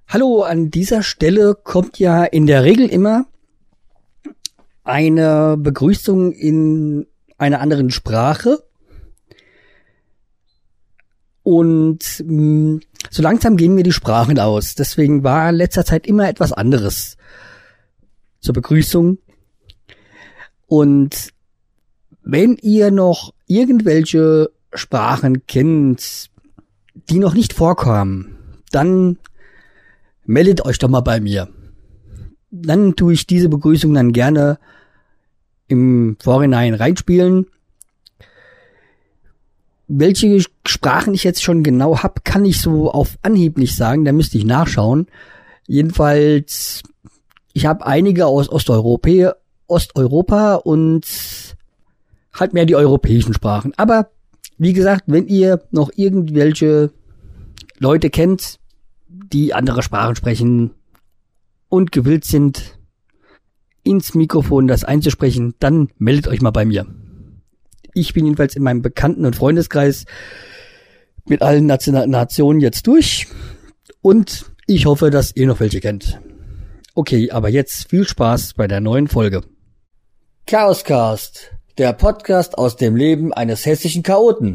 Hallo, an dieser Stelle kommt ja in der Regel immer eine Begrüßung in einer anderen Sprache. Und so langsam gehen mir die Sprachen aus. Deswegen war in letzter Zeit immer etwas anderes zur Begrüßung. Und wenn ihr noch irgendwelche Sprachen kennt, die noch nicht vorkamen, dann meldet euch doch mal bei mir. Dann tue ich diese Begrüßung dann gerne im Vorhinein reinspielen. Welche Sprachen ich jetzt schon genau habe, kann ich so auf Anhieb nicht sagen. Da müsste ich nachschauen. Jedenfalls, ich habe einige aus Osteuropa und halt mehr die europäischen Sprachen. Aber wie gesagt, wenn ihr noch irgendwelche Leute kennt, die andere Sprachen sprechen und gewillt sind, ins Mikrofon das einzusprechen, dann meldet euch mal bei mir. Ich bin jedenfalls in meinem Bekannten- und Freundeskreis mit allen Nationen jetzt durch und ich hoffe, dass ihr noch welche kennt. Okay, aber jetzt viel Spaß bei der neuen Folge. Chaoscast, der Podcast aus dem Leben eines hessischen Chaoten.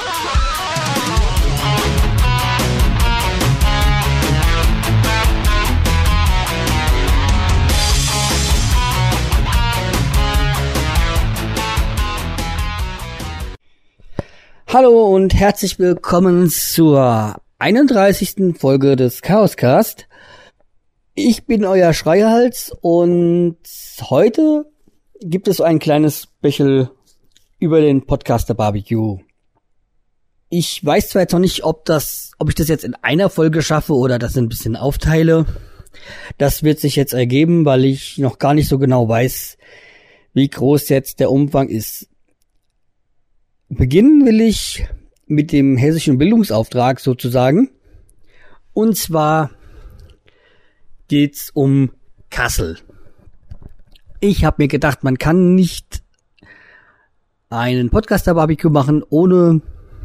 Hallo und herzlich willkommen zur 31. Folge des Chaoscast. Ich bin euer Schreihals und heute gibt es so ein kleines Special über den Podcaster Barbecue. Ich weiß zwar jetzt noch nicht, ob ich das jetzt in einer Folge schaffe oder das ein bisschen aufteile. Das wird sich jetzt ergeben, weil ich noch gar nicht so genau weiß, wie groß jetzt der Umfang ist. Beginnen will ich mit dem hessischen Bildungsauftrag sozusagen. Und zwar geht's um Kassel. Ich habe mir gedacht, man kann nicht einen Podcaster-Barbecue machen, ohne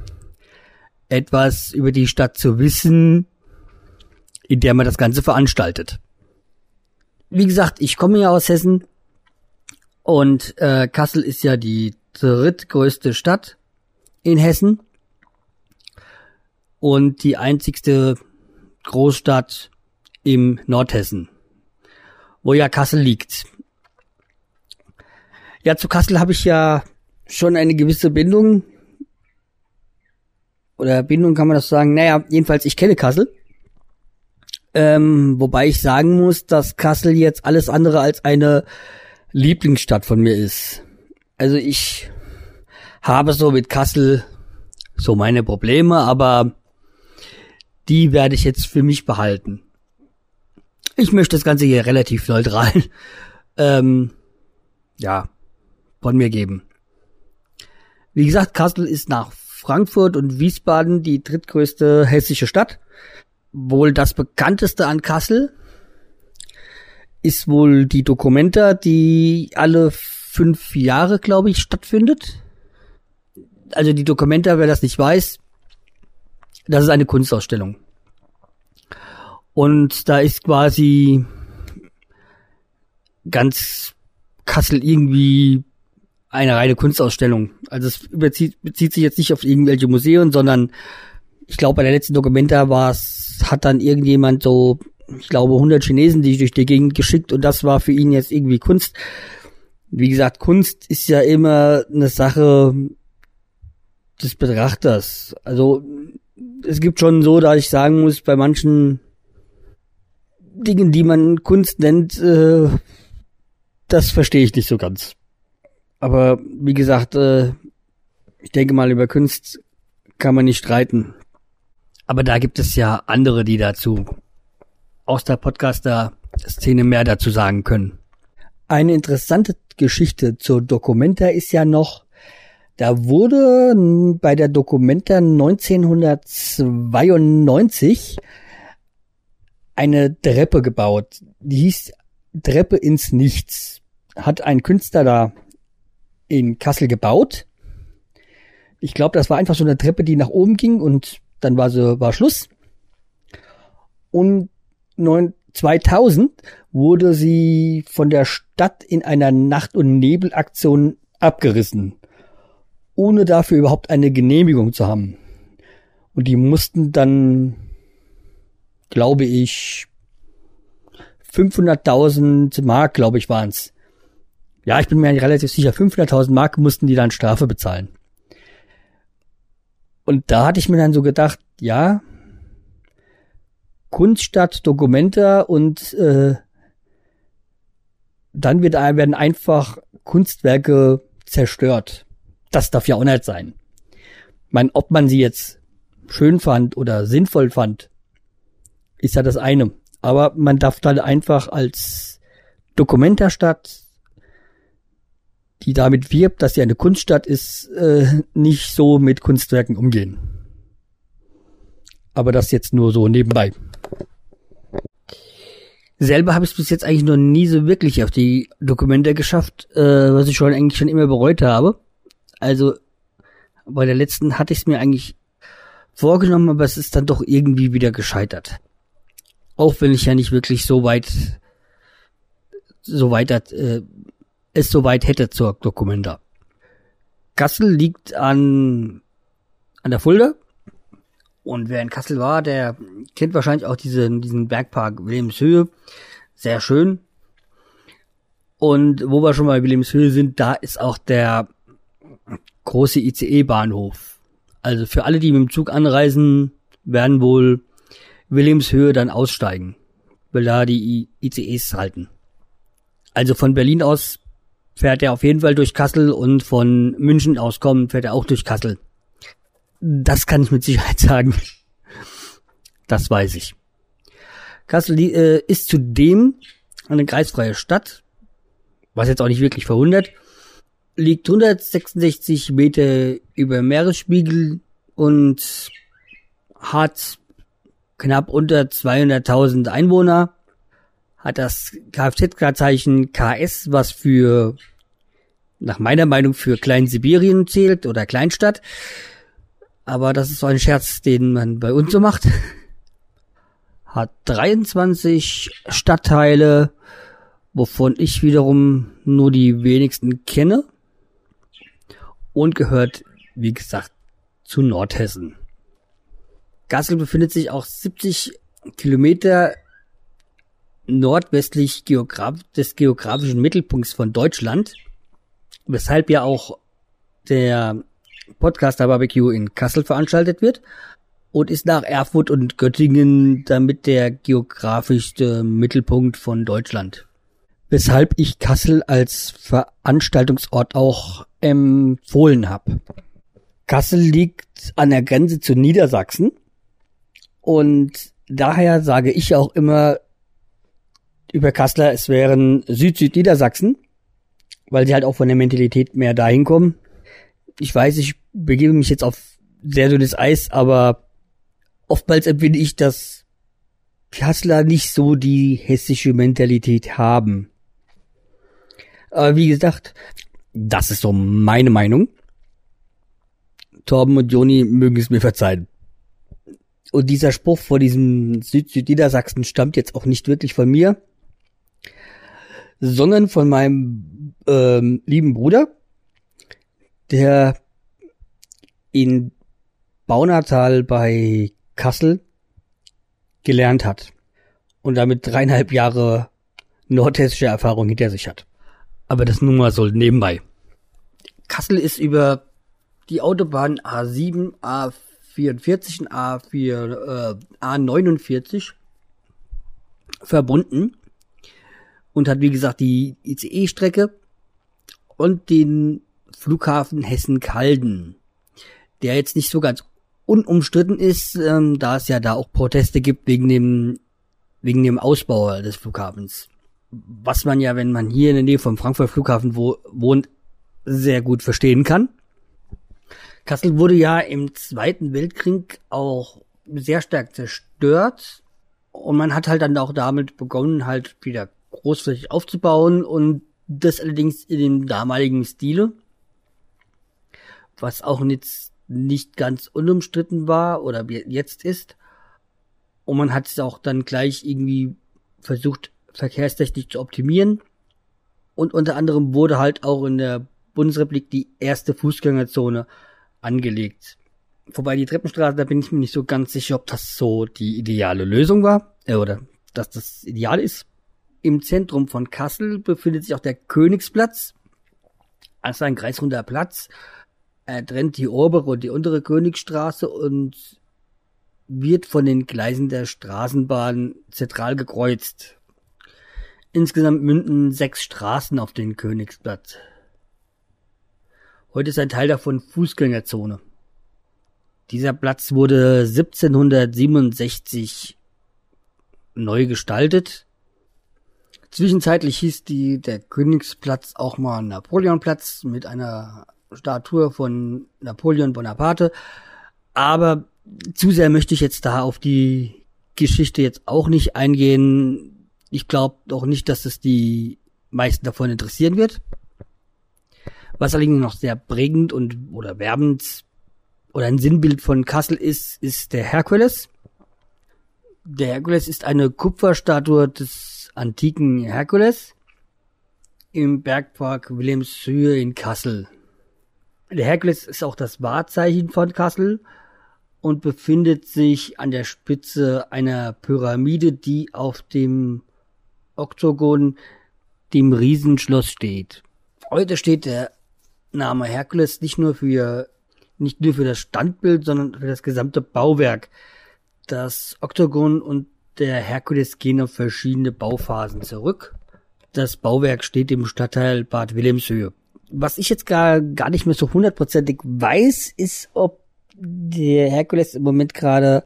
etwas über die Stadt zu wissen, in der man das Ganze veranstaltet. Wie gesagt, ich komme ja aus Hessen und Kassel ist ja die drittgrößte Stadt in Hessen und die einzigste Großstadt im Nordhessen, wo ja Kassel liegt. Ja, zu Kassel habe ich ja schon eine gewisse Bindung. Oder Bindung kann man das sagen. Naja, jedenfalls, ich kenne Kassel. Wobei ich sagen muss, dass Kassel jetzt alles andere als eine Lieblingsstadt von mir ist. Also ich habe so mit Kassel so meine Probleme, aber die werde ich jetzt für mich behalten. Ich möchte das Ganze hier relativ neutral von mir geben. Wie gesagt, Kassel ist nach Frankfurt und Wiesbaden die drittgrößte hessische Stadt. Wohl das bekannteste an Kassel ist wohl die Documenta, die alle 5 Jahre, glaube ich, stattfindet. Also die Documenta, wer das nicht weiß, das ist eine Kunstausstellung. Und da ist quasi ganz Kassel irgendwie eine reine Kunstausstellung. Also es bezieht sich jetzt nicht auf irgendwelche Museen, sondern ich glaube, bei der letzten Documenta hat dann irgendjemand so, ich glaube, 100 Chinesen, die durch die Gegend geschickt und das war für ihn jetzt irgendwie Kunst. Wie gesagt, Kunst ist ja immer eine Sache des Betrachters. Also es gibt schon so, dass ich sagen muss, bei manchen Dingen, die man Kunst nennt, das verstehe ich nicht so ganz. Aber wie gesagt, ich denke mal, über Kunst kann man nicht streiten. Aber da gibt es ja andere, die dazu aus der Podcaster-Szene mehr dazu sagen können. Eine interessante Geschichte zur Documenta ist ja noch, da wurde bei der Documenta 1992 eine Treppe gebaut. Die hieß Treppe ins Nichts. Hat ein Künstler da in Kassel gebaut. Ich glaube, das war einfach so eine Treppe, die nach oben ging und dann war Schluss. Und 2000 wurde sie von der Stadt in einer Nacht- und Nebelaktion abgerissen, ohne dafür überhaupt eine Genehmigung zu haben. Und die mussten dann, glaube ich, 500.000 Mark, glaube ich, waren's. Ja, ich bin mir relativ sicher, 500.000 Mark mussten die dann Strafe bezahlen. Und da hatte ich mir dann so gedacht, ja, Kunststadt, Documenta und dann werden einfach Kunstwerke zerstört. Das darf ja auch nicht sein. Ich meine, ob man sie jetzt schön fand oder sinnvoll fand, ist ja das eine. Aber man darf dann einfach als Documenta-Stadt, die damit wirbt, dass sie eine Kunststadt ist, nicht so mit Kunstwerken umgehen. Aber das jetzt nur so nebenbei. Selber habe ich es bis jetzt eigentlich noch nie so wirklich auf die Documenta geschafft, was ich eigentlich schon immer bereut habe. Also bei der letzten hatte ich es mir eigentlich vorgenommen, aber es ist dann doch irgendwie wieder gescheitert. Auch wenn ich ja nicht wirklich es so weit hätte zur Documenta. Kassel liegt an der Fulda. Und wer in Kassel war, der kennt wahrscheinlich auch diesen Bergpark Wilhelmshöhe. Sehr schön. Und wo wir schon bei Wilhelmshöhe sind, da ist auch der große ICE-Bahnhof. Also für alle, die mit dem Zug anreisen, werden wohl Wilhelmshöhe dann aussteigen, weil da die ICEs halten. Also von Berlin aus fährt er auf jeden Fall durch Kassel und von München aus kommend fährt er auch durch Kassel. Das kann ich mit Sicherheit sagen. Das weiß ich. Kassel ist zudem eine kreisfreie Stadt, was jetzt auch nicht wirklich verwundert, liegt 166 Meter über Meeresspiegel und hat knapp unter 200.000 Einwohner, hat das Kfz-Kennzeichen KS, was nach meiner Meinung für Klein-Sibirien zählt oder Kleinstadt. Aber das ist so ein Scherz, den man bei uns so macht. Hat 23 Stadtteile, wovon ich wiederum nur die wenigsten kenne. Und gehört, wie gesagt, zu Nordhessen. Kassel befindet sich auch 70 Kilometer nordwestlich des geografischen Mittelpunkts von Deutschland. Weshalb ja auch der Podcaster Barbecue in Kassel veranstaltet wird und ist nach Erfurt und Göttingen damit der geografischste Mittelpunkt von Deutschland. Weshalb ich Kassel als Veranstaltungsort auch empfohlen habe. Kassel liegt an der Grenze zu Niedersachsen und daher sage ich auch immer über Kasseler, es wären Süd-Niedersachsen, weil sie halt auch von der Mentalität mehr dahin kommen. Ich weiß, ich begebe mich jetzt auf sehr dünnes Eis, aber oftmals empfinde ich, dass Kasseler nicht so die hessische Mentalität haben. Aber wie gesagt, das ist so meine Meinung. Torben und Joni mögen es mir verzeihen. Und dieser Spruch vor diesem Südniedersachsen stammt jetzt auch nicht wirklich von mir, sondern von meinem lieben Bruder, der in Baunatal bei Kassel gelernt hat und damit 3,5 Jahre nordhessische Erfahrung hinter sich hat. Aber das nun mal so nebenbei. Kassel ist über die Autobahn A7, A44 und A49 verbunden und hat wie gesagt die ICE-Strecke und den Flughafen Hessen-Kalden, der jetzt nicht so ganz unumstritten ist, da es ja da auch Proteste gibt wegen dem Ausbau des Flughafens. Was man ja, wenn man hier in der Nähe vom Frankfurter Flughafen wohnt, sehr gut verstehen kann. Kassel wurde ja im Zweiten Weltkrieg auch sehr stark zerstört und man hat halt dann auch damit begonnen, halt wieder großflächig aufzubauen und das allerdings in dem damaligen Stile, was auch jetzt nicht ganz unumstritten war oder jetzt ist. Und man hat es auch dann gleich irgendwie versucht, verkehrstechnisch zu optimieren. Und unter anderem wurde halt auch in der Bundesrepublik die erste Fußgängerzone angelegt. Wobei die Treppenstraße, da bin ich mir nicht so ganz sicher, ob das so die ideale Lösung war, oder dass das ideal ist. Im Zentrum von Kassel befindet sich auch der Königsplatz, also ein kreisrunder Platz. Er trennt die obere und die untere Königstraße und wird von den Gleisen der Straßenbahn zentral gekreuzt. Insgesamt münden 6 Straßen auf den Königsplatz. Heute ist ein Teil davon Fußgängerzone. Dieser Platz wurde 1767 neu gestaltet. Zwischenzeitlich hieß der Königsplatz auch mal Napoleonplatz mit einer Statue von Napoleon Bonaparte. Aber zu sehr möchte ich jetzt da auf die Geschichte jetzt auch nicht eingehen. Ich glaube auch nicht, dass es die meisten davon interessieren wird. Was allerdings noch sehr prägend oder werbend oder ein Sinnbild von Kassel ist der Herkules. Der Herkules ist eine Kupferstatue des antiken Herkules im Bergpark Wilhelmshöhe in Kassel. Der Herkules ist auch das Wahrzeichen von Kassel und befindet sich an der Spitze einer Pyramide, die auf dem Oktogon, dem Riesenschloss, steht. Heute steht der Name Herkules nicht nur für das Standbild, sondern für das gesamte Bauwerk. Das Oktogon und der Herkules gehen auf verschiedene Bauphasen zurück. Das Bauwerk steht im Stadtteil Bad Wilhelmshöhe. Was ich jetzt gar nicht mehr so hundertprozentig weiß, ist, ob der Herkules im Moment gerade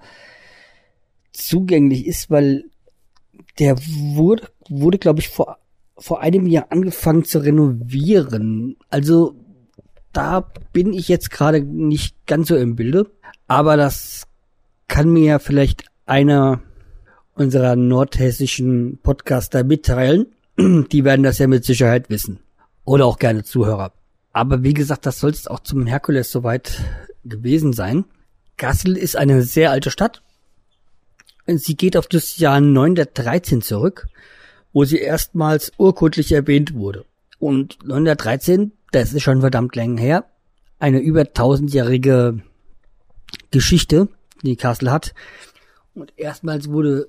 zugänglich ist, weil der wurde, glaube ich, vor einem Jahr angefangen zu renovieren. Also da bin ich jetzt gerade nicht ganz so im Bilde. Aber das kann mir ja vielleicht einer unserer nordhessischen Podcaster mitteilen. Die werden das ja mit Sicherheit wissen. Oder auch gerne Zuhörer. Aber wie gesagt, das soll es auch zum Herkules soweit gewesen sein. Kassel ist eine sehr alte Stadt. Sie geht auf das Jahr 913 zurück, wo sie erstmals urkundlich erwähnt wurde. Und 913, das ist schon verdammt lang her, eine über 1000-jährige Geschichte, die Kassel hat. Und erstmals wurde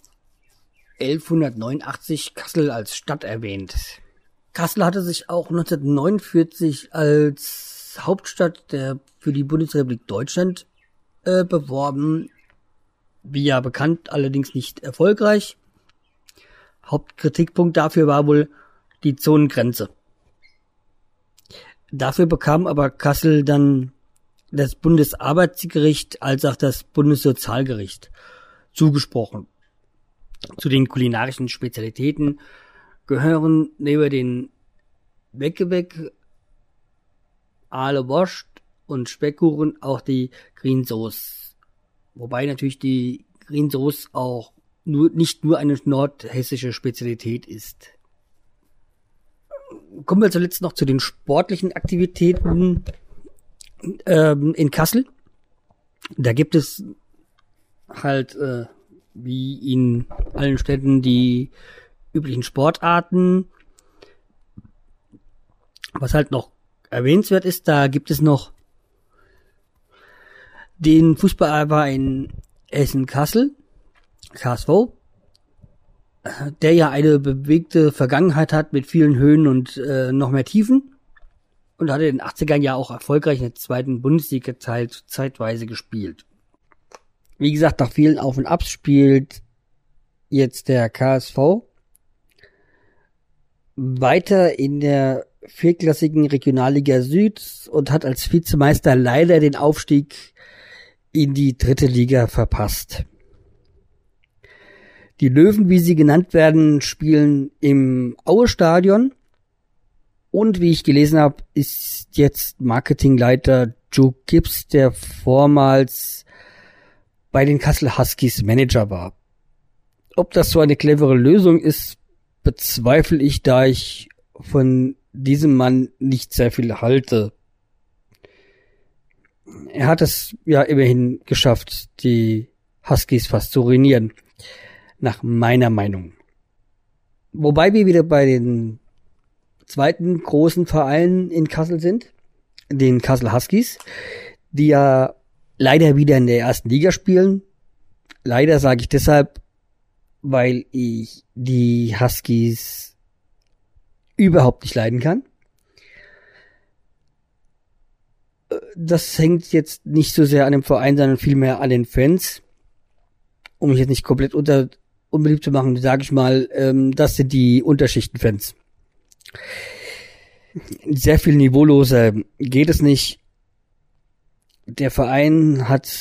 1189 Kassel als Stadt erwähnt. Kassel hatte sich auch 1949 als Hauptstadt für die Bundesrepublik Deutschland beworben. Wie ja bekannt, allerdings nicht erfolgreich. Hauptkritikpunkt dafür war wohl die Zonengrenze. Dafür bekam aber Kassel dann das Bundesarbeitsgericht als auch das Bundessozialgericht zugesprochen. Zu den kulinarischen Spezialitäten gehören neben den Weckebäck, Aale Wurst und Speckkuchen auch die Green-Sauce. Wobei natürlich die Green-Sauce auch nicht nur eine nordhessische Spezialität ist. Kommen wir zuletzt noch zu den sportlichen Aktivitäten in Kassel. Da gibt es halt wie in allen Städten die üblichen Sportarten. Was halt noch erwähnenswert ist, da gibt es noch den Fußballverein Essen-Kassel, KSV, der ja eine bewegte Vergangenheit hat mit vielen Höhen und noch mehr Tiefen und hatte in den 80ern ja auch erfolgreich in der zweiten Bundesliga zeitweise gespielt. Wie gesagt, nach vielen Auf und Abs spielt jetzt der KSV weiter in der viertklassigen Regionalliga Süd und hat als Vizemeister leider den Aufstieg in die 3. Liga verpasst. Die Löwen, wie sie genannt werden, spielen im Aue-Stadion. Und wie ich gelesen habe, ist jetzt Marketingleiter Joe Gibbs, der vormals bei den Kassel Huskies Manager war. Ob das so eine clevere Lösung ist, bezweifle ich, da ich von diesem Mann nicht sehr viel halte. Er hat es ja immerhin geschafft, die Huskies fast zu ruinieren. Nach meiner Meinung. Wobei wir wieder bei den zweiten großen Vereinen in Kassel sind, den Kassel Huskies, die ja leider wieder in der ersten Liga spielen. Leider sage ich deshalb, weil ich die Huskies überhaupt nicht leiden kann. Das hängt jetzt nicht so sehr an dem Verein, sondern vielmehr an den Fans. Um mich jetzt nicht komplett unbeliebt zu machen, sage ich mal, das sind die Unterschichtenfans. Sehr viel niveauloser geht es nicht. Der Verein hat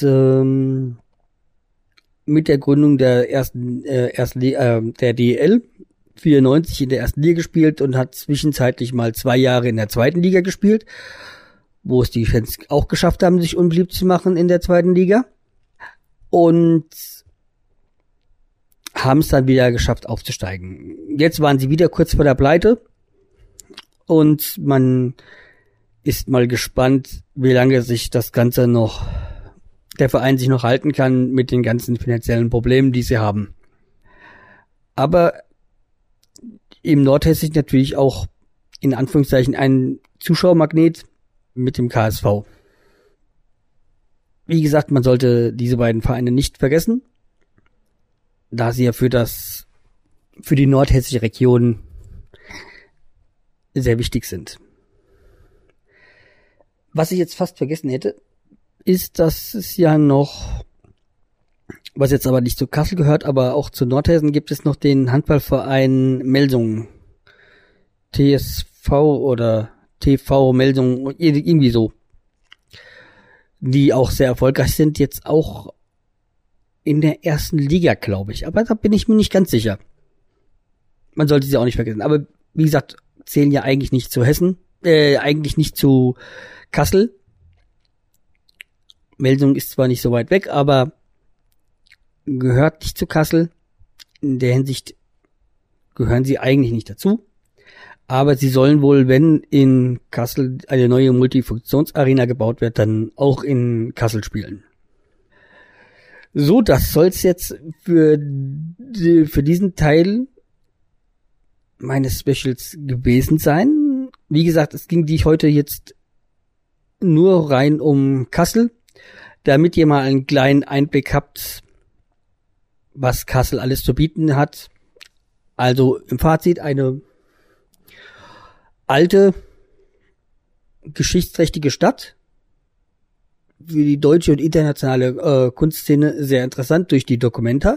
mit der Gründung der der DEL 94 in der ersten Liga gespielt und hat zwischenzeitlich mal 2 Jahre in der zweiten Liga gespielt, wo es die Fans auch geschafft haben, sich unbeliebt zu machen in der zweiten Liga. Und haben es dann wieder geschafft, aufzusteigen. Jetzt waren sie wieder kurz vor der Pleite. Und man ist mal gespannt, wie lange sich das Ganze noch, der Verein sich noch halten kann mit den ganzen finanziellen Problemen, die sie haben. Aber im Nordhessischen natürlich auch in Anführungszeichen ein Zuschauermagnet mit dem KSV. Wie gesagt, man sollte diese beiden Vereine nicht vergessen, da sie ja für die nordhessische Region sehr wichtig sind. Was ich jetzt fast vergessen hätte, ist, dass es ja noch, was jetzt aber nicht zu Kassel gehört, aber auch zu Nordhessen gibt es noch den Handballverein Melsungen. TSV oder TV Melsungen, irgendwie so. Die auch sehr erfolgreich sind, jetzt auch in der ersten Liga, glaube ich. Aber da bin ich mir nicht ganz sicher. Man sollte sie auch nicht vergessen. Aber wie gesagt, zählen ja eigentlich nicht zu Hessen, eigentlich nicht zu Kassel. Melsungen ist zwar nicht so weit weg, aber gehört nicht zu Kassel. In der Hinsicht gehören sie eigentlich nicht dazu. Aber sie sollen wohl, wenn in Kassel eine neue Multifunktionsarena gebaut wird, dann auch in Kassel spielen. So, das soll's jetzt für diesen Teil meines Specials gewesen sein. Wie gesagt, es ging die heute jetzt nur rein um Kassel, damit ihr mal einen kleinen Einblick habt, was Kassel alles zu bieten hat. Also im Fazit eine alte, geschichtsträchtige Stadt, für die deutsche und internationale Kunstszene sehr interessant durch die Documenta.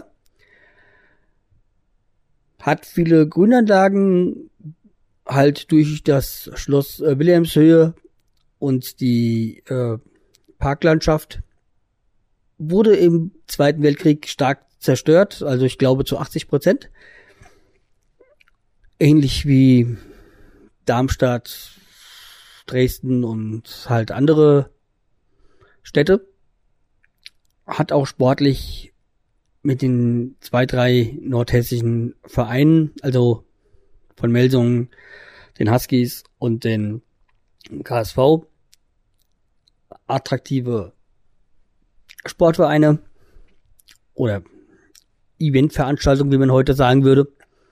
Hat viele Grünanlagen, halt durch das Schloss Wilhelmshöhe und die Parklandschaft. Wurde im Zweiten Weltkrieg stark zerstört, also ich glaube zu 80%. Ähnlich wie Darmstadt, Dresden und halt andere Städte. Hat auch sportlich mit den 2, 3 nordhessischen Vereinen, also von Melsungen, den Huskies und den KSV, attraktive Sportvereine oder Eventveranstaltungen, wie man heute sagen würde.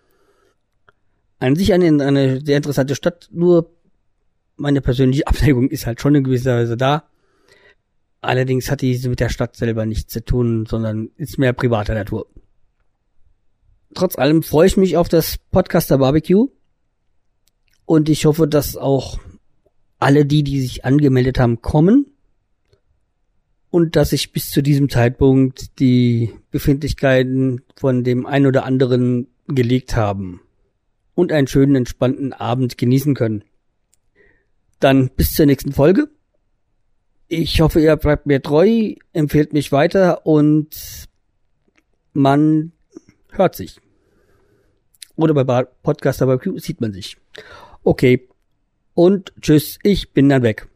An sich eine sehr interessante Stadt, nur meine persönliche Abneigung ist halt schon in gewisser Weise da. Allerdings hat die mit der Stadt selber nichts zu tun, sondern ist mehr privater Natur. Trotz allem freue ich mich auf das Podcaster Barbecue und ich hoffe, dass auch alle die sich angemeldet haben, kommen und dass sich bis zu diesem Zeitpunkt die Befindlichkeiten von dem einen oder anderen gelegt haben und einen schönen, entspannten Abend genießen können. Dann bis zur nächsten Folge. Ich hoffe, ihr bleibt mir treu, empfehlt mich weiter und man hört sich. Oder bei Podcaster Barbecue sieht man sich. Okay. Und tschüss, ich bin dann weg.